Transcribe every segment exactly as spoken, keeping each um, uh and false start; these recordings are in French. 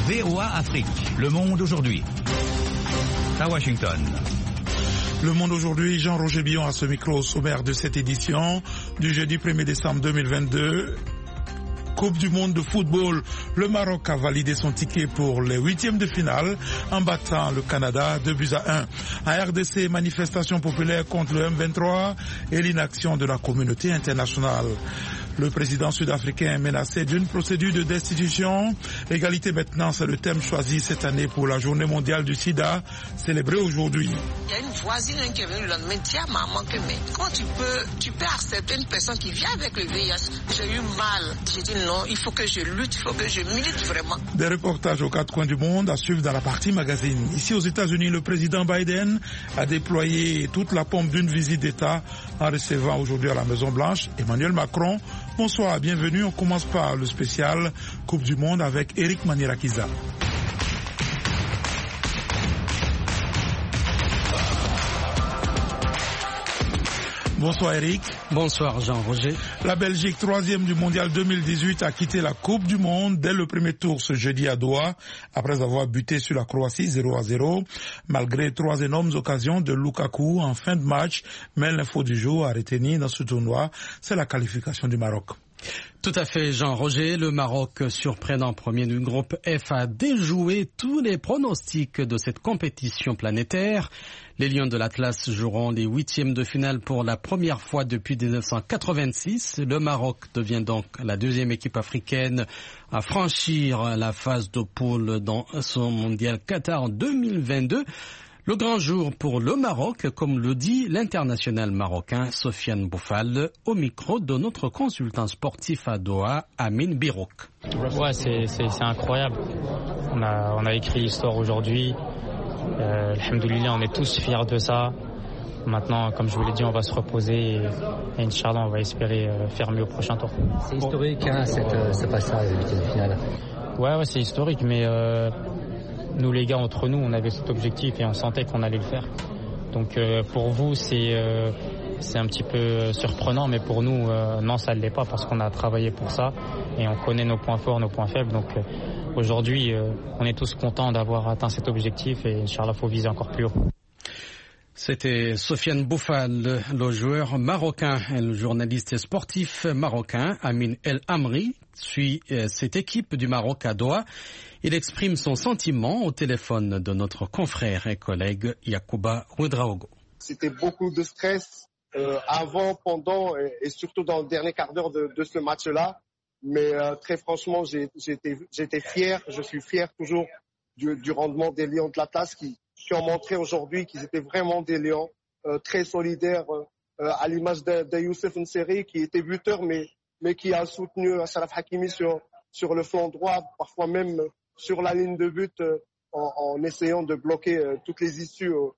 V O A Afrique, Le Monde aujourd'hui. À Washington. Le Monde aujourd'hui, Jean-Roger Billon à ce micro au sommaire de cette édition du jeudi premier décembre deux mille vingt-deux. Coupe du monde de football, le Maroc a validé son ticket pour les huitièmes de finale en battant le Canada deux buts à un. En R D C, manifestation populaire contre le M vingt-trois et l'inaction de la communauté internationale. Le président sud-africain est menacé d'une procédure de destitution. L'égalité maintenant, c'est le thème choisi cette année pour la journée mondiale du sida, célébrée aujourd'hui. Il y a une voisine qui est venue le lendemain, tiens maman, que mais comment tu peux, tu peux accepter une personne qui vient avec le V I H? J'ai eu mal. J'ai dit non, il faut que je lutte, il faut que je milite vraiment. Des reportages aux quatre coins du monde à suivre dans la partie magazine. Ici aux États-Unis, le président Biden a déployé toute la pompe d'une visite d'État en recevant aujourd'hui à la Maison-Blanche Emmanuel Macron. Bonsoir, bienvenue. On commence par le spécial Coupe du Monde avec Eric Manirakiza. Bonsoir Eric. Bonsoir Jean-Roger. La Belgique, troisième du mondial deux mille dix-huit, a quitté la Coupe du Monde dès le premier tour ce jeudi à Doha, après avoir buté sur la Croatie zéro à zéro, malgré trois énormes occasions de Lukaku en fin de match. Mais l'info du jour à retenir dans ce tournoi, c'est la qualification du Maroc. Tout à fait, Jean-Roger. Le Maroc, surprenant premier du groupe F, a déjoué tous les pronostics de cette compétition planétaire. Les Lions de l'Atlas joueront les huitièmes de finale pour la première fois depuis dix-neuf cent quatre-vingt-six. Le Maroc devient donc la deuxième équipe africaine à franchir la phase de poule dans son mondial Qatar deux mille vingt-deux. Le grand jour pour le Maroc, comme le dit l'international marocain Sofiane Boufal, au micro de notre consultant sportif à Doha, Amin Birouk. Ouais, c'est, c'est, c'est incroyable. On a, on a écrit l'histoire aujourd'hui. Euh, Alhamdoulilah, on est tous fiers de ça. Maintenant, comme je vous l'ai dit, on va se reposer et, et Inch'Allah, on va espérer faire mieux au prochain tour. C'est historique, hein, cette, ce passage à huitième de finale. Ouais, ouais, c'est historique, mais... Euh, Nous les gars, entre nous, on avait cet objectif et on sentait qu'on allait le faire. Donc euh, pour vous, c'est, euh, c'est un petit peu surprenant, mais pour nous, euh, non, ça ne l'est pas parce qu'on a travaillé pour ça et on connaît nos points forts, nos points faibles. Donc euh, aujourd'hui, euh, on est tous contents d'avoir atteint cet objectif et Inch'Allah, il faut viser encore plus haut. C'était Sofiane Boufal, le joueur marocain et le journaliste sportif marocain Amin El Amri suit cette équipe du Maroc à Doha. Il exprime son sentiment au téléphone de notre confrère et collègue Yacouba Ouedraogo. C'était beaucoup de stress euh, avant, pendant et, et surtout dans le dernier quart d'heure de, de ce match-là. Mais euh, très franchement, j'ai, j'étais, j'étais fier, je suis fier toujours du, du rendement des Lions de l'Atlas qui, qui ont montré aujourd'hui qu'ils étaient vraiment des Lions euh, très solidaires, euh, à l'image de, de Youssef Nseri qui était buteur mais, mais qui a soutenu Achraf Hakimi sur, sur le flanc droit, parfois même sur la ligne de but euh, en, en essayant de bloquer euh, toutes les issues euh,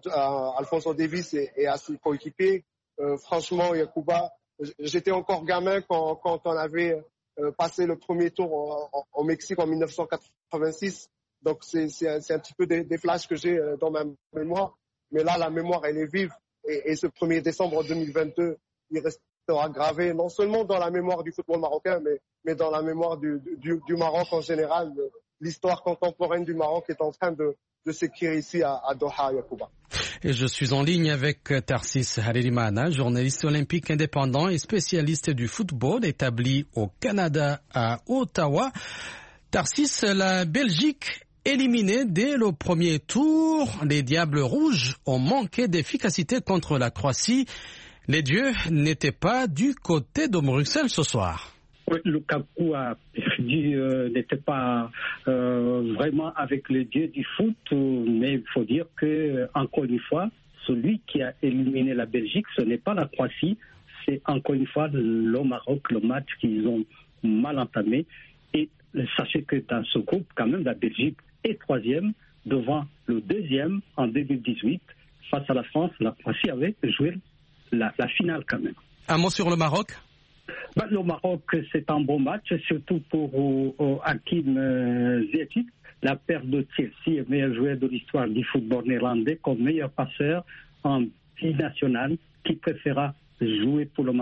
à Alphonso Davies et, et à ses coéquipiers. Euh, franchement, Yacouba, j'étais encore gamin quand, quand on avait euh, passé le premier tour au, au Mexique en dix-neuf cent quatre-vingt-six. Donc c'est, c'est, c'est un petit peu des, des flashs que j'ai euh, dans ma mémoire. Mais là, la mémoire, elle est vive. Et, et ce premier décembre deux mille vingt-deux, il restera gravé non seulement dans la mémoire du football marocain, mais, mais dans la mémoire du, du, du Maroc en général. L'histoire contemporaine du Maroc est en train de, de s'écrire ici à, à Doha, Yacouba. Et je suis en ligne avec Tarsis Haririmana, journaliste olympique indépendant et spécialiste du football établi au Canada à Ottawa. Tarsis, la Belgique éliminée dès le premier tour, les Diables Rouges ont manqué d'efficacité contre la Croatie. Les dieux n'étaient pas du côté de Bruxelles ce soir. Oui, Lukaku a perdu, euh, n'était pas euh, vraiment avec les dieux du foot, euh, mais il faut dire que encore une fois, celui qui a éliminé la Belgique, ce n'est pas la Croatie, c'est encore une fois le Maroc, le match qu'ils ont mal entamé. Et sachez que dans ce groupe, quand même, la Belgique est troisième devant le deuxième en deux mille dix-huit face à la France. La Croatie avait joué la, la finale quand même. Un mot sur le Maroc? Ben, le Maroc, c'est un bon match, surtout pour euh, euh, Hakim euh, Ziyech, la paire de Chelsea, meilleur joueur de l'histoire du football néerlandais, comme meilleur passeur en binational, qui préféra jouer pour le Maroc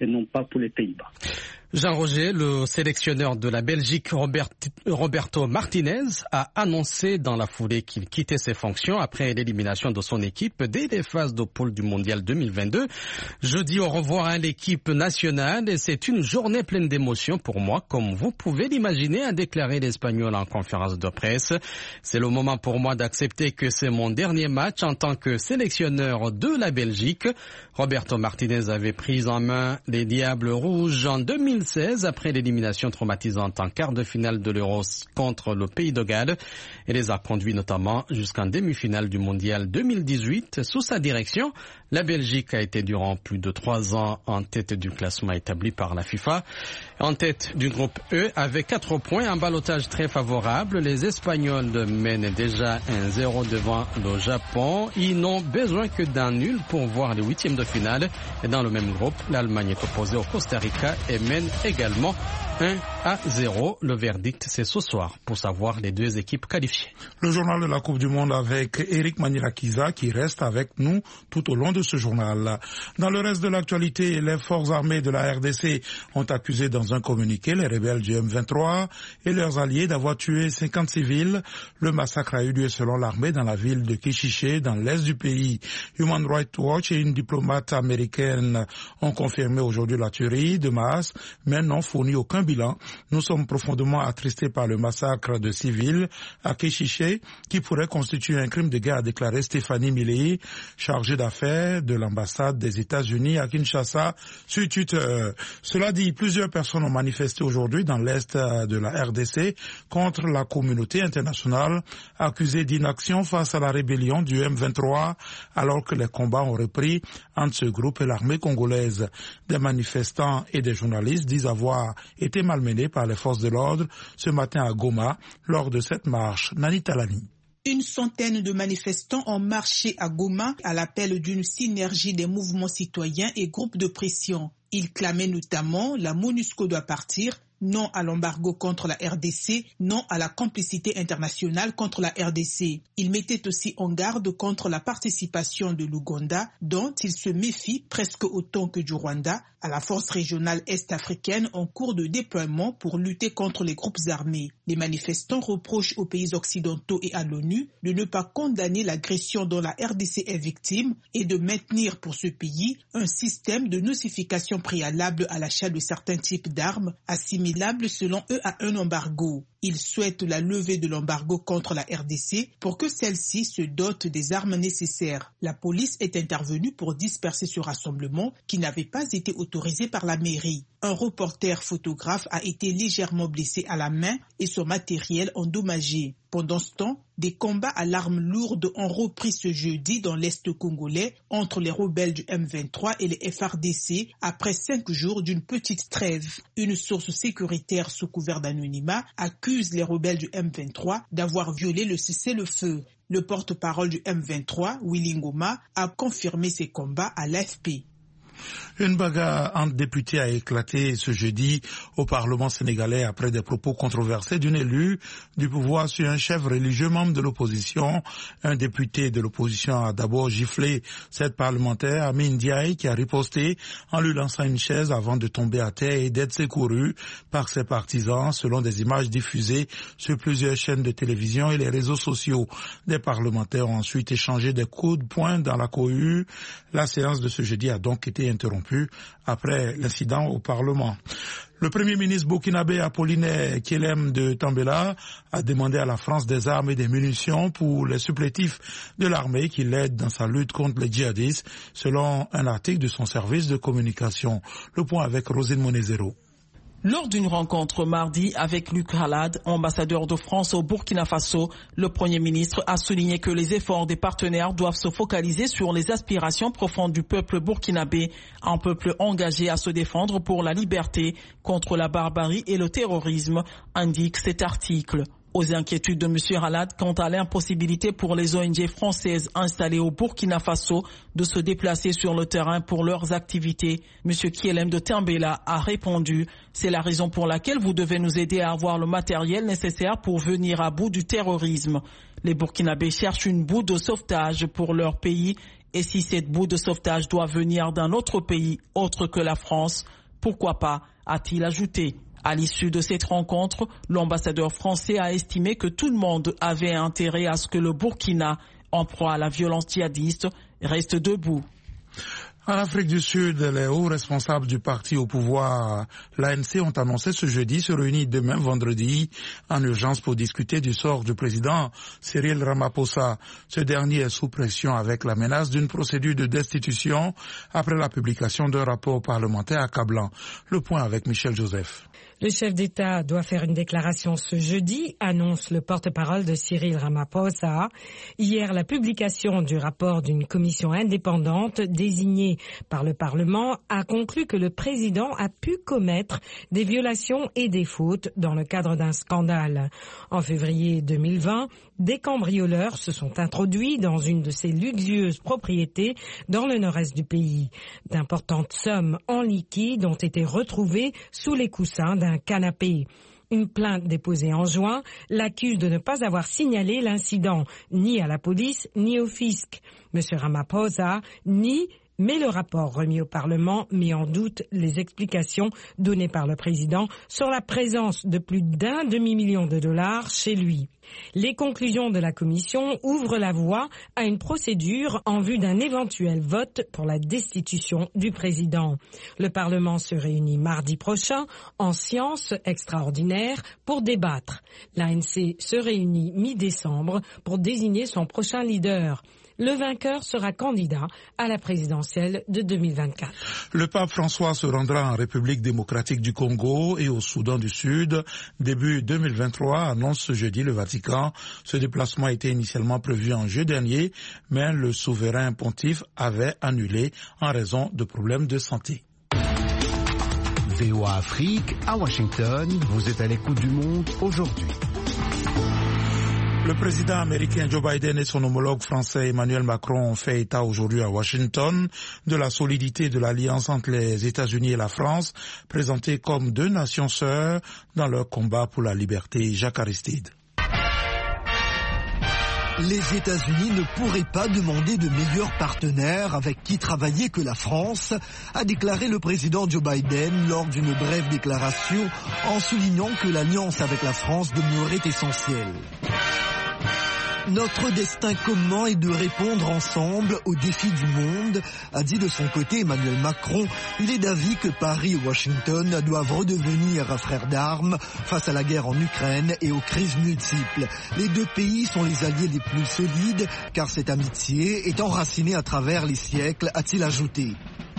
et non pas pour les Pays-Bas. Jean-Roger, le sélectionneur de la Belgique, Robert, Roberto Martinez, a annoncé dans la foulée qu'il quittait ses fonctions après l'élimination de son équipe dès les phases de poule du Mondial deux mille vingt-deux. Je dis au revoir à l'équipe nationale et c'est une journée pleine d'émotions pour moi, comme vous pouvez l'imaginer, a déclaré l'Espagnol en conférence de presse. C'est le moment pour moi d'accepter que c'est mon dernier match en tant que sélectionneur de la Belgique. Roberto Martinez avait pris en main les Diables Rouges en deux mille seize après l'élimination traumatisante en quart de finale de l'Euro contre le Pays de Galles et les a conduits notamment jusqu'en demi-finale du Mondial deux mille dix-huit. Sous sa direction, la Belgique a été durant plus de trois ans en tête du classement établi par la FIFA. En tête du groupe E avec quatre points, un ballottage très favorable. Les Espagnols mènent déjà un zéro devant le Japon. Ils n'ont besoin que d'un nul pour voir les huitièmes de finale. Et dans le même groupe, l'Allemagne est opposée au Costa Rica et mène également un à zéro. Le verdict, c'est ce soir pour savoir les deux équipes qualifiées. Le journal de la Coupe du Monde avec Eric Manirakiza qui reste avec nous tout au long de ce journal. Dans le reste de l'actualité, les forces armées de la R D C ont accusé dans un communiqué les rebelles du M vingt-trois et leurs alliés d'avoir tué cinquante civils. Le massacre a eu lieu selon l'armée dans la ville de Kéchiché, dans l'est du pays. Human Rights Watch et une diplomate américaine ont confirmé aujourd'hui la tuerie de masse, mais n'ont fourni aucun bilan. Nous sommes profondément attristés par le massacre de civils à Kéchiché, qui pourrait constituer un crime de guerre, a déclaré Stéphanie Milley, chargée d'affaires de l'ambassade des États-Unis à Kinshasa, sur Twitter. Cela dit, plusieurs personnes ont manifesté aujourd'hui dans l'est de la R D C contre la communauté internationale, accusée d'inaction face à la rébellion du M vingt-trois, alors que les combats ont repris entre ce groupe et l'armée congolaise. Des manifestants et des journalistes disent avoir été malmenés par les forces de l'ordre ce matin à Goma lors de cette marche. Nani Talani. Une centaine de manifestants ont marché à Goma à l'appel d'une synergie des mouvements citoyens et groupes de pression. Ils clamaient notamment la MONUSCO doit partir, non à l'embargo contre la R D C, non à la complicité internationale contre la R D C. Ils mettaient aussi en garde contre la participation de l'Ouganda, dont ils se méfient presque autant que du Rwanda, à la force régionale est-africaine en cours de déploiement pour lutter contre les groupes armés. Les manifestants reprochent aux pays occidentaux et à l'ONU de ne pas condamner l'agression dont la R D C est victime et de maintenir pour ce pays un système de notification préalable à l'achat de certains types d'armes assimilés selon eux à un embargo. Ils souhaitent la levée de l'embargo contre la R D C pour que celle-ci se dote des armes nécessaires. La police est intervenue pour disperser ce rassemblement qui n'avait pas été autorisé par la mairie. Un reporter photographe a été légèrement blessé à la main et son matériel endommagé. Pendant ce temps, des combats à l'arme lourde ont repris ce jeudi dans l'Est congolais entre les rebelles du M vingt-trois et les F R D C après cinq jours d'une petite trêve. Une source sécuritaire sous couvert d'anonymat accuse les rebelles du M vingt-trois d'avoir violé le cessez-le-feu. Le porte-parole du M vingt-trois, Willy Ngoma, a confirmé ces combats à l'A F P. Une bagarre entre députés a éclaté ce jeudi au Parlement sénégalais après des propos controversés d'une élue du pouvoir sur un chef religieux membre de l'opposition. Un député de l'opposition a d'abord giflé cette parlementaire, Amin Ndiaye, qui a riposté en lui lançant une chaise avant de tomber à terre et d'être secouru par ses partisans, selon des images diffusées sur plusieurs chaînes de télévision et les réseaux sociaux. Des parlementaires ont ensuite échangé des coups de poing dans la cohue. La séance de ce jeudi a donc été interrompu après l'incident au Parlement. Le Premier ministre burkinabé Apollinaire Kyelem de Tambela a demandé à la France des armes et des munitions pour les supplétifs de l'armée qui l'aident dans sa lutte contre les djihadistes, selon un article de son service de communication. Le point avec Rosine Monezero. Lors d'une rencontre mardi avec Luc Halad, ambassadeur de France au Burkina Faso, le Premier ministre a souligné que les efforts des partenaires doivent se focaliser sur les aspirations profondes du peuple burkinabé, un peuple engagé à se défendre pour la liberté contre la barbarie et le terrorisme, indique cet article. Aux inquiétudes de M. Halad quant à l'impossibilité pour les O N G françaises installées au Burkina Faso de se déplacer sur le terrain pour leurs activités, M. Kyelem de Tambela a répondu « C'est la raison pour laquelle vous devez nous aider à avoir le matériel nécessaire pour venir à bout du terrorisme. Les Burkinabés cherchent une boue de sauvetage pour leur pays Et si cette boue de sauvetage doit venir d'un autre pays autre que la France, pourquoi pas, a-t-il ajouté. À l'issue de cette rencontre, l'ambassadeur français a estimé que tout le monde avait intérêt à ce que le Burkina, en proie à la violence djihadiste, reste debout. En Afrique du Sud, les hauts responsables du parti au pouvoir, l'A N C, ont annoncé ce jeudi se réunir demain vendredi en urgence pour discuter du sort du président Cyril Ramaphosa. Ce dernier est sous pression avec la menace d'une procédure de destitution après la publication d'un rapport parlementaire accablant. Le point avec Michel Joseph. Le chef d'État doit faire une déclaration ce jeudi, annonce le porte-parole de Cyril Ramaphosa. Hier, la publication du rapport d'une commission indépendante désignée par le Parlement a conclu que le président a pu commettre des violations et des fautes dans le cadre d'un scandale. En février deux mille vingt, des cambrioleurs se sont introduits dans une de ses luxueuses propriétés dans le nord-est du pays. D'importantes sommes en liquide ont été retrouvées sous les coussins d'un canapé. Une plainte déposée en juin l'accuse de ne pas avoir signalé l'incident ni à la police ni au fisc. Monsieur Ramaphosa nie, mais le rapport remis au Parlement met en doute les explications données par le président sur la présence de plus d'un demi-million de dollars chez lui. Les conclusions de la commission ouvrent la voie à une procédure en vue d'un éventuel vote pour la destitution du président. Le Parlement se réunit mardi prochain en séance extraordinaire pour débattre. L'A N C se réunit mi-décembre pour désigner son prochain leader. Le vainqueur sera candidat à la présidentielle de deux mille vingt-quatre. Le pape François se rendra en République démocratique du Congo et au Soudan du Sud début deux mille vingt-trois, annonce ce jeudi le Vatican. Ce déplacement était initialement prévu en juillet dernier, mais le souverain pontife avait annulé en raison de problèmes de santé. V O A Afrique, à Washington, vous êtes à l'écoute du monde aujourd'hui. Le président américain Joe Biden et son homologue français Emmanuel Macron ont fait état aujourd'hui à Washington de la solidité de l'alliance entre les États-Unis et la France, présentée comme deux nations sœurs dans leur combat pour la liberté. Jacques Aristide. Les États-Unis ne pourraient pas demander de meilleurs partenaires avec qui travailler que la France, a déclaré le président Joe Biden lors d'une brève déclaration en soulignant que l'alliance avec la France demeurait essentielle. Notre destin commun est de répondre ensemble aux défis du monde, a dit de son côté Emmanuel Macron. Il est d'avis que Paris et Washington doivent redevenir frères d'armes face à la guerre en Ukraine et aux crises multiples. Les deux pays sont les alliés les plus solides car cette amitié est enracinée à travers les siècles, a-t-il ajouté.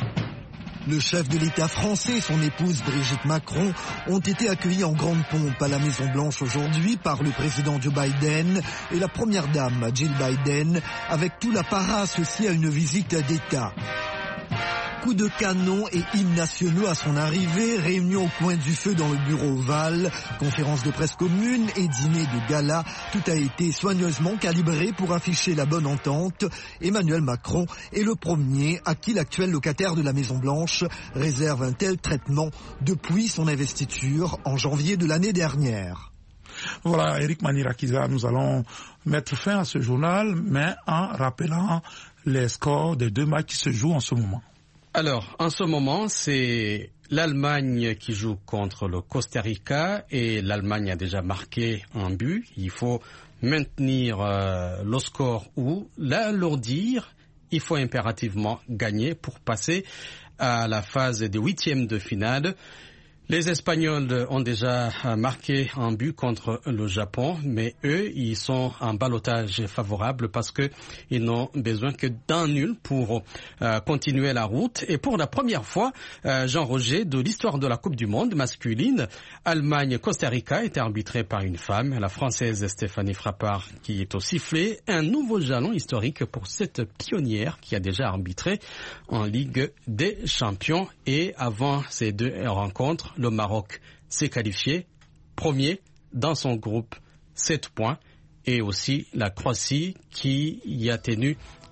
Le chef de l'État français et son épouse Brigitte Macron ont été accueillis en grande pompe à la Maison-Blanche aujourd'hui par le président Joe Biden et la première dame Jill Biden, avec tout l'apparat associé à une visite d'État. Coups de canon et hymnes nationaux à son arrivée, réunion au coin du feu dans le bureau ovale, conférence de presse commune et dîner de gala, tout a été soigneusement calibré pour afficher la bonne entente. Emmanuel Macron est le premier à qui l'actuel locataire de la Maison-Blanche réserve un tel traitement depuis son investiture en janvier de l'année dernière. Voilà, Eric Manirakiza, nous allons mettre fin à ce journal, mais en rappelant les scores des deux matchs qui se jouent en ce moment. Alors, en ce moment, c'est l'Allemagne qui joue contre le Costa Rica et l'Allemagne a déjà marqué un but. Il faut maintenir euh, le score ou l'alourdir. Il faut impérativement gagner pour passer à la phase des huitièmes de finale. Les Espagnols ont déjà marqué un but contre le Japon, mais eux, ils sont en ballottage favorable parce que ils n'ont besoin que d'un nul pour euh, continuer la route. Et pour la première fois, euh, Jean-Roger, de l'histoire de la Coupe du Monde masculine, Allemagne-Costa Rica est arbitrée par une femme, la Française Stéphanie Frappard, qui est au sifflet. Un nouveau jalon historique pour cette pionnière qui a déjà arbitré en Ligue des Champions. Et avant ces deux rencontres, le Maroc s'est qualifié premier dans son groupe, sept points, et aussi la Croatie qui y a tenu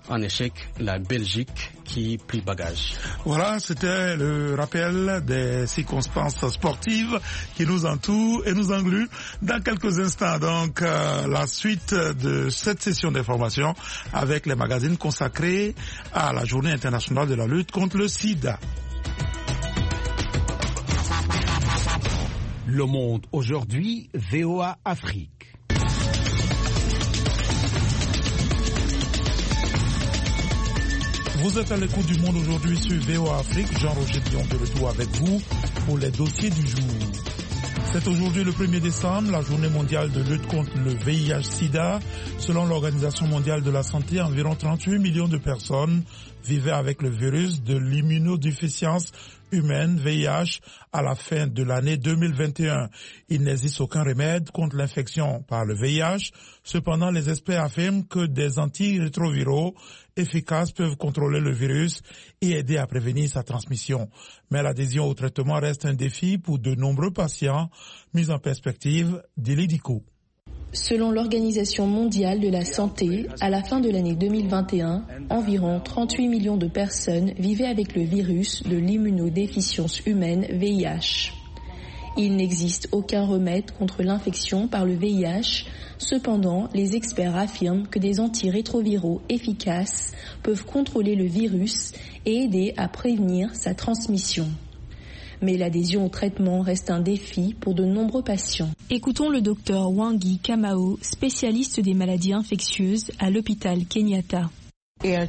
En échec, la Belgique qui plie bagage. Voilà, c'était le rappel des circonstances sportives qui nous entourent et nous engluent. Dans quelques instants, donc, euh, la suite de cette session d'information avec les magazines consacrés à la Journée internationale de la lutte contre le sida. Le Monde aujourd'hui, V O A Afrique. Vous êtes à l'écoute du Monde aujourd'hui sur V O A Afrique. Jean-Roger Billon de retour avec vous pour les dossiers du jour. C'est aujourd'hui le premier décembre, la journée mondiale de lutte contre le V I H sida. Selon l'Organisation mondiale de la santé, environ trente-huit millions de personnes vivaient avec le virus de l'immunodéficience humaine V I H à la fin de l'année deux mille vingt et un. Il n'existe aucun remède contre l'infection par le V I H. Cependant, les experts affirment que des antirétroviraux efficaces peuvent contrôler le virus et aider à prévenir sa transmission. Mais l'adhésion au traitement reste un défi pour de nombreux patients. Mise en perspective, Dili Diko. Selon l'Organisation mondiale de la santé, à la fin de l'année deux mille vingt et un, environ trente-huit millions de personnes vivaient avec le virus de l'immunodéficience humaine V I H. Il n'existe aucun remède contre l'infection par le V I H. Cependant, les experts affirment que des antirétroviraux efficaces peuvent contrôler le virus et aider à prévenir sa transmission. Mais l'adhésion au traitement reste un défi pour de nombreux patients. Écoutons le docteur Wangi Kamau, spécialiste des maladies infectieuses à l'hôpital Kenyatta. A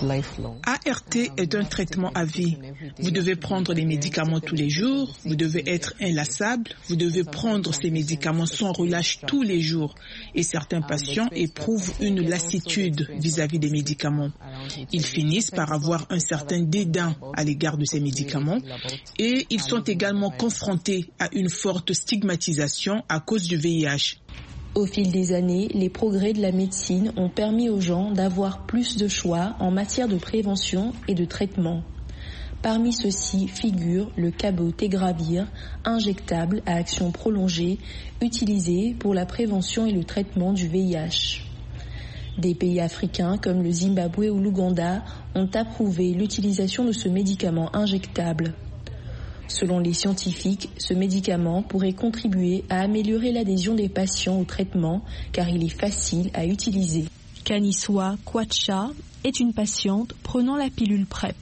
R T est un traitement à vie. Vous devez prendre des médicaments tous les jours, vous devez être inlassable, vous devez prendre ces médicaments sans relâche tous les jours. Et certains patients éprouvent une lassitude vis-à-vis des médicaments. Ils finissent par avoir un certain dédain à l'égard de ces médicaments et ils sont également confrontés à une forte stigmatisation à cause du V I H. Au fil des années, les progrès de la médecine ont permis aux gens d'avoir plus de choix en matière de prévention et de traitement. Parmi ceux-ci figure le cabotegravir, injectable à action prolongée, utilisé pour la prévention et le traitement du V I H. Des pays africains comme le Zimbabwe ou l'Ouganda ont approuvé l'utilisation de ce médicament injectable. Selon les scientifiques, ce médicament pourrait contribuer à améliorer l'adhésion des patients au traitement car il est facile à utiliser. Kaniswa Kwacha est une patiente prenant la pilule PrEP.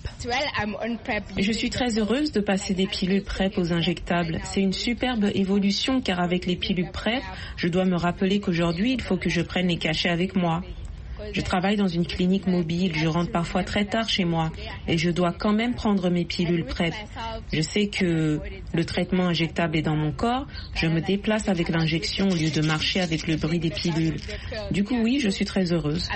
Je suis très heureuse de passer des pilules PrEP aux injectables. C'est une superbe évolution car avec les pilules PrEP, je dois me rappeler qu'aujourd'hui, il faut que je prenne les cachets avec moi. Je travaille dans une clinique mobile, je rentre parfois très tard chez moi et je dois quand même prendre mes pilules PrEP. Je sais que le traitement injectable est dans mon corps, je me déplace avec l'injection au lieu de marcher avec le bruit des pilules. Du coup, oui, je suis très heureuse.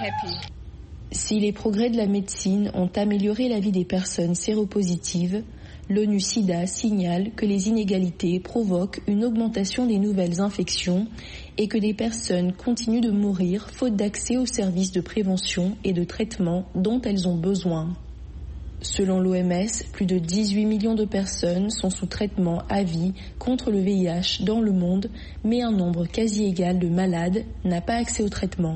Si les progrès de la médecine ont amélioré la vie des personnes séropositives, l'ONU SIDA signale que les inégalités provoquent une augmentation des nouvelles infections et que des personnes continuent de mourir faute d'accès aux services de prévention et de traitement dont elles ont besoin. Selon l'O M S, plus de dix-huit millions de personnes sont sous traitement à vie contre le V I H dans le monde, mais un nombre quasi égal de malades n'a pas accès au traitement.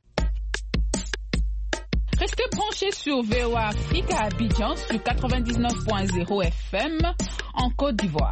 Restez branchés sur V O A Afrique à Abidjan sur quatre-vingt-dix-neuf point zéro F M en Côte d'Ivoire.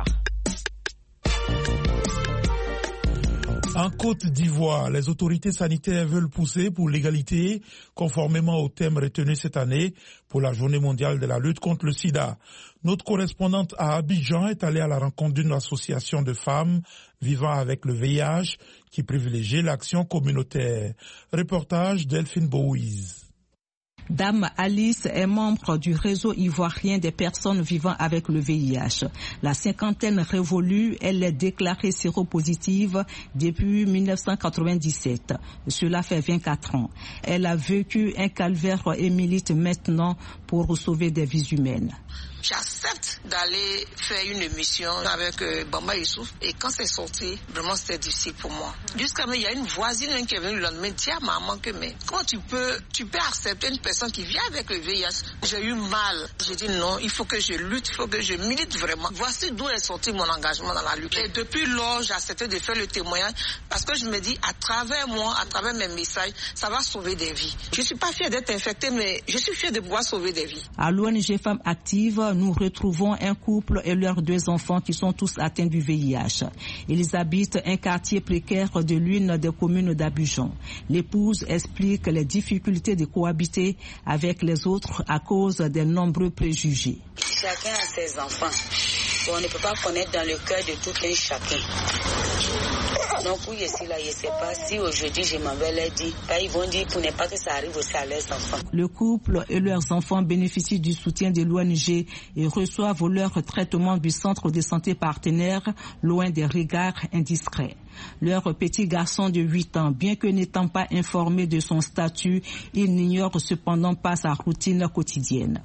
En Côte d'Ivoire, les autorités sanitaires veulent pousser pour l'égalité, conformément au thème retenu cette année pour la Journée mondiale de la lutte contre le sida. Notre correspondante à Abidjan est allée à la rencontre d'une association de femmes vivant avec le V I H qui privilégie l'action communautaire. Reportage Delphine Bouiz. Dame Alice est membre du réseau ivoirien des personnes vivant avec le V I H. La cinquantaine révolue, elle est déclarée séropositive depuis mille neuf cent quatre-vingt-dix-sept. Cela fait vingt-quatre ans. Elle a vécu un calvaire et milite maintenant pour sauver des vies humaines. j'accepte d'aller faire une émission avec euh, Bamba Youssouf. Et quand c'est sorti, vraiment c'était difficile pour moi. Jusqu'à même, il y a une voisine qui est venue le lendemain dire à maman que mais comment tu peux, tu peux accepter une personne qui vient avec le V I H? J'ai eu mal. J'ai dit non, il faut que je lutte, il faut que je milite vraiment. Voici d'où est sorti mon engagement dans la lutte. Et depuis lors, j'ai accepté de faire le témoignage parce que je me dis à travers moi, à travers mes messages, ça va sauver des vies. Je suis pas fière d'être infectée, mais je suis fière de pouvoir sauver des vies. À l'O N G Femmes Actives, nous retrouvons un couple et leurs deux enfants qui sont tous atteints du V I H. Ils habitent un quartier précaire de l'une des communes d'Abidjan. L'épouse explique les difficultés de cohabiter avec les autres à cause des nombreux préjugés. Chacun a ses enfants. On ne peut pas connaître dans le cœur de tout un chacun. Donc oui, je suis là, je ne sais pas si aujourd'hui je m'en vais leur dire. Ils vont dire pour ne pas que ça arrive aussi à leurs enfants. Le couple et leurs enfants bénéficient du soutien de l'O N G et reçoivent leur traitement du centre de santé partenaire, loin des regards indiscrets. Leur petit garçon de huit ans, bien que n'étant pas informé de son statut, il n'ignore cependant pas sa routine quotidienne.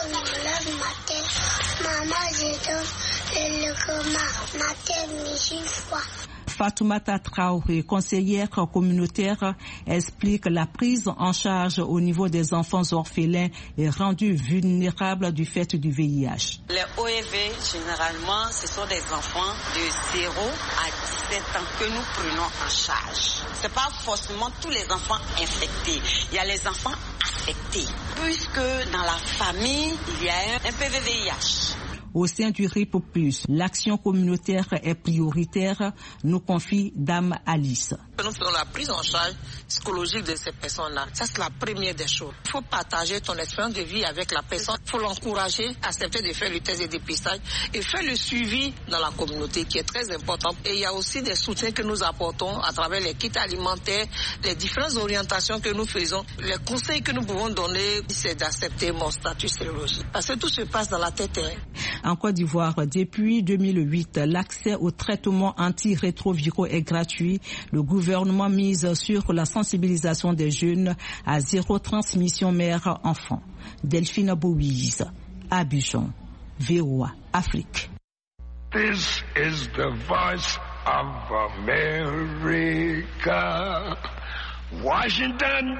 Fatoumata Traoré, conseillère communautaire, explique la prise en charge au niveau des enfants orphelins et rendus vulnérables du fait du V I H. Les O E V, généralement, ce sont des enfants de zéro à dix-sept ans que nous prenons en charge. Ce n'est pas forcément tous les enfants infectés. Il y a les enfants affectés, puisque dans la famille, il y a un P V V I H. Au sein du R I P plus, l'action communautaire est prioritaire, nous confie Dame Alice. Nous faisons la prise en charge psychologique de ces personnes-là. Ça, c'est la première des choses. Il faut partager ton expérience de vie avec la personne. Il faut l'encourager à accepter de faire le test de dépistage et faire le suivi dans la communauté qui est très important. Et il y a aussi des soutiens que nous apportons à travers les kits alimentaires, les différentes orientations que nous faisons. Les conseils que nous pouvons donner, c'est d'accepter mon statut sérologique. Parce que tout se passe dans la tête. Hein. En Côte d'Ivoire, depuis deux mille huit, l'accès aux traitements antirétroviraux est gratuit. Le gouvernement mise sur la sensibilisation des jeunes à zéro transmission mère-enfant. Delphine Bouise, Abidjan, V O A, Afrique. This is the voice of America. Washington,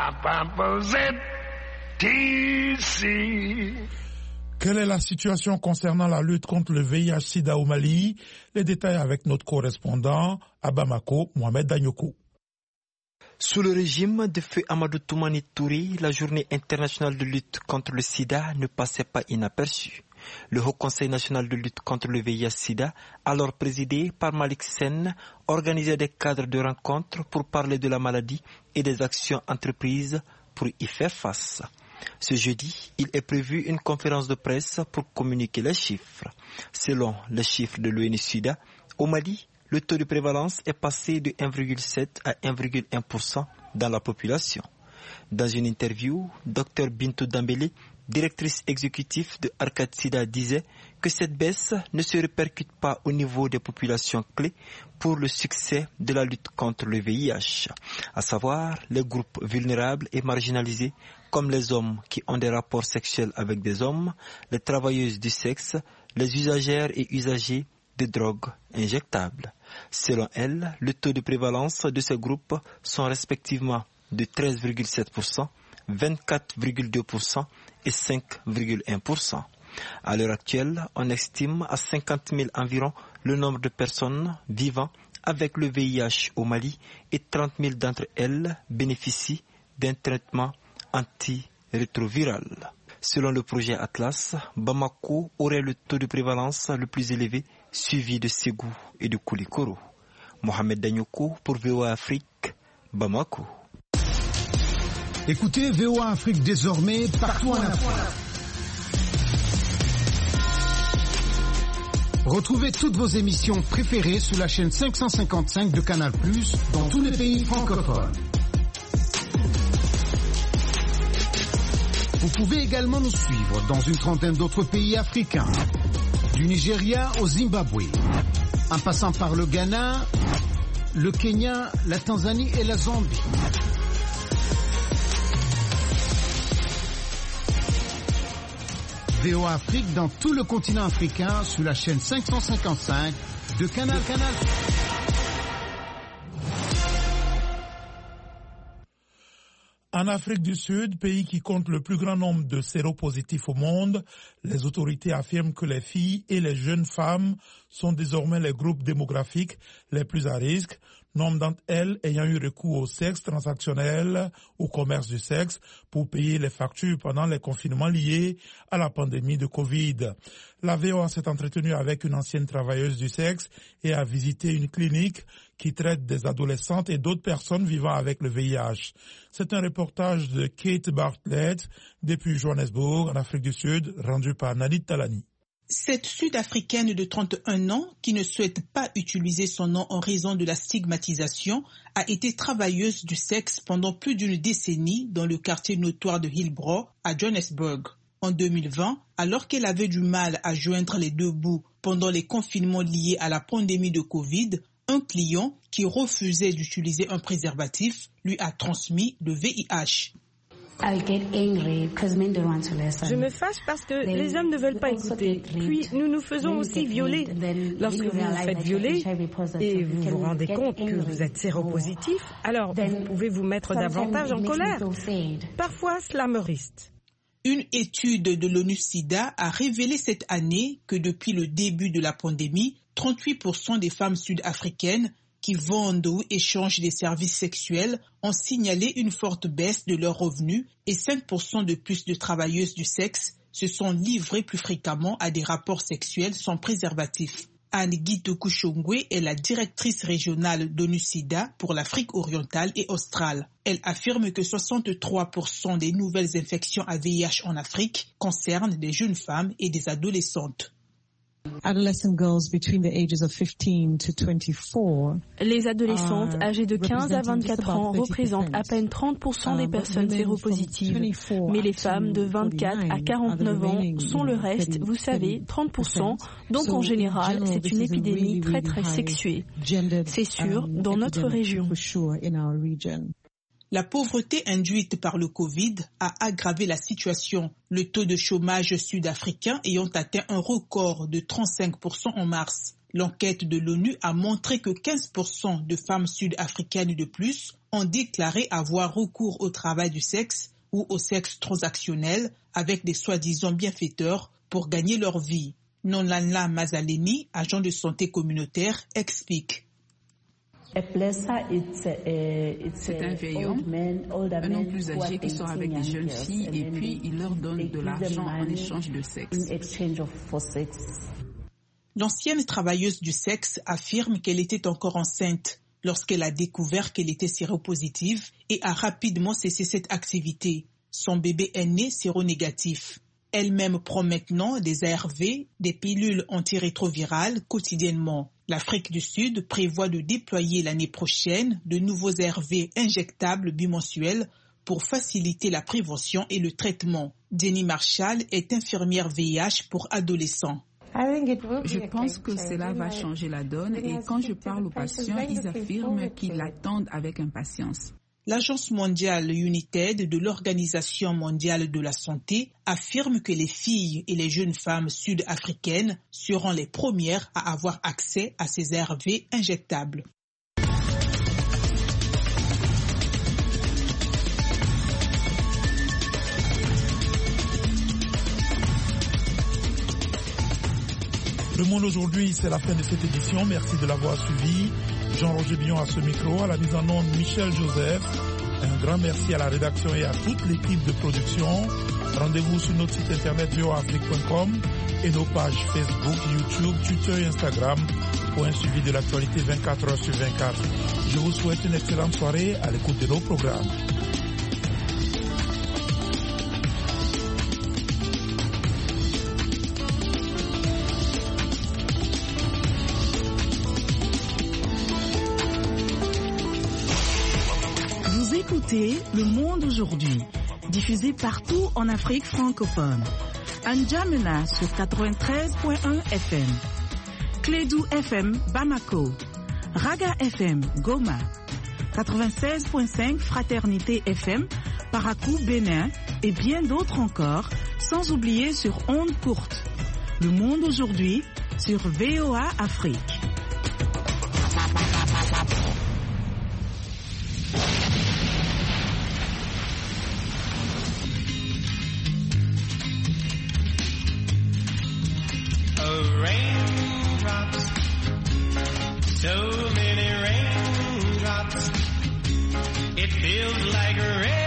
D C Quelle est la situation concernant la lutte contre le V I H sida au Mali? Les détails avec notre correspondant à Bamako, Mohamed Danyoko. Sous le régime de feu Amadou Toumani Touré, la journée internationale de lutte contre le sida ne passait pas inaperçue. Le Haut Conseil national de lutte contre le V I H sida, alors présidé par Malik Sen, organisait des cadres de rencontres pour parler de la maladie et des actions entreprises pour y faire face. Ce jeudi, il est prévu une conférence de presse pour communiquer les chiffres. Selon les chiffres de l'O N U SIDA, au Mali, le taux de prévalence est passé de un virgule sept à un virgule un pour cent dans la population. Dans une interview, Dr Bintou Dambélé, directrice exécutive de Arcade Sida, disait que cette baisse ne se répercute pas au niveau des populations clés pour le succès de la lutte contre le V I H, à savoir les groupes vulnérables et marginalisés comme les hommes qui ont des rapports sexuels avec des hommes, les travailleuses du sexe, les usagères et usagers de drogues injectables. Selon elle, le taux de prévalence de ces groupes sont respectivement de treize virgule sept pour cent, vingt-quatre virgule deux pour cent et cinq virgule un pour cent. À l'heure actuelle, on estime à cinquante mille environ le nombre de personnes vivant avec le V I H au Mali et trente mille d'entre elles bénéficient d'un traitement antirétroviral. Selon le projet Atlas, Bamako aurait le taux de prévalence le plus élevé, suivi de Ségou et de Koulikoro. Mohamed Danyoko pour V O A Afrique, Bamako. Écoutez V O A Afrique désormais partout en Afrique. Retrouvez toutes vos émissions préférées sur la chaîne cinq cent cinquante-cinq de Canal plus, dans tous les pays francophones. Vous pouvez également nous suivre dans une trentaine d'autres pays africains, du Nigeria au Zimbabwe, en passant par le Ghana, le Kenya, la Tanzanie et la Zambie. V O A Afrique dans tout le continent africain sous la chaîne cinq cent cinquante-cinq de Canal Canal. En Afrique du Sud, pays qui compte le plus grand nombre de séropositifs au monde, les autorités affirment que les filles et les jeunes femmes sont désormais les groupes démographiques les plus à risque, nombre d'entre elles ayant eu recours au sexe transactionnel, au commerce du sexe, pour payer les factures pendant les confinements liés à la pandémie de Covid. La V O A s'est entretenue avec une ancienne travailleuse du sexe et a visité une clinique qui traite des adolescentes et d'autres personnes vivant avec le V I H. C'est un reportage de Kate Bartlett depuis Johannesburg, en Afrique du Sud, rendu par Nadine Talani. Cette Sud-Africaine de trente et un ans, qui ne souhaite pas utiliser son nom en raison de la stigmatisation, a été travailleuse du sexe pendant plus d'une décennie dans le quartier notoire de Hillbrow, à Johannesburg. En deux mille vingt, alors qu'elle avait du mal à joindre les deux bouts pendant les confinements liés à la pandémie de Covid, un client qui refusait d'utiliser un préservatif lui a transmis le V I H. Je me fâche parce que les hommes ne veulent pas écouter. Puis nous nous faisons aussi violer. Lorsque vous vous faites violer et vous vous rendez compte que vous êtes séropositif, alors vous pouvez vous mettre davantage en colère. Parfois, cela me riste. Une étude de l'ONU-SIDA a révélé cette année que depuis le début de la pandémie, trente-huit pour cent des femmes sud-africaines qui vendent ou échangent des services sexuels ont signalé une forte baisse de leurs revenus et cinq pour cent de plus de travailleuses du sexe se sont livrées plus fréquemment à des rapports sexuels sans préservatif. Anne-Guy Tokushongwe est la directrice régionale d'ONU-SIDA pour l'Afrique orientale et australe. Elle affirme que soixante-trois pour cent des nouvelles infections à V I H en Afrique concernent des jeunes femmes et des adolescentes. Les adolescentes âgées de quinze à vingt-quatre ans représentent à peine trente pour cent des personnes séropositives. Mais les femmes de vingt-quatre à quarante-neuf ans sont le reste, vous savez, trente pour cent. Donc en général, c'est une épidémie très très sexuée. C'est sûr, dans notre région. La pauvreté induite par le Covid a aggravé la situation, le taux de chômage sud-africain ayant atteint un record de trente-cinq pour cent en mars. L'enquête de l'ONU a montré que quinze pour cent de femmes sud-africaines de plus ont déclaré avoir recours au travail du sexe ou au sexe transactionnel avec des soi-disant bienfaiteurs pour gagner leur vie. Nonlanla Mazaleni, agent de santé communautaire, explique. C'est un vieil homme, un homme plus âgé qui sort avec des jeunes filles et puis il leur donne de l'argent en échange de sexe. L'ancienne travailleuse du sexe affirme qu'elle était encore enceinte lorsqu'elle a découvert qu'elle était séropositive et a rapidement cessé cette activité. Son bébé est né séronégatif. Elle-même prend maintenant des A R V, des pilules antirétrovirales quotidiennement. L'Afrique du Sud prévoit de déployer l'année prochaine de nouveaux A R V injectables bimensuels pour faciliter la prévention et le traitement. Jenny Marshall est infirmière V I H pour adolescents. Je pense que cela va changer la donne et quand je parle aux patients, ils affirment qu'ils l'attendent avec impatience. L'Agence mondiale United de l'Organisation mondiale de la santé affirme que les filles et les jeunes femmes sud-africaines seront les premières à avoir accès à ces A R V injectables. Le Monde aujourd'hui, c'est la fin de cette édition. Merci de l'avoir suivi. Jean-Roger Billon à ce micro, à la mise en onde Michel Joseph. Un grand merci à la rédaction et à toute l'équipe de production. Rendez-vous sur notre site internet v o a afrique point com et nos pages Facebook, YouTube, Twitter et Instagram pour un suivi de l'actualité vingt-quatre heures sur vingt-quatre. Je vous souhaite une excellente soirée à l'écoute de nos programmes. Écoutez Le Monde aujourd'hui, diffusé partout en Afrique francophone. N'Djamena sur quatre-vingt-treize point un F M, Clédou F M Bamako, Raga F M Goma, quatre-vingt-seize point cinq Fraternité F M Parakou Bénin et bien d'autres encore sans oublier sur ondes courtes. Le monde aujourd'hui sur V O A Afrique. Raindrops, so many raindrops, it feels like rain.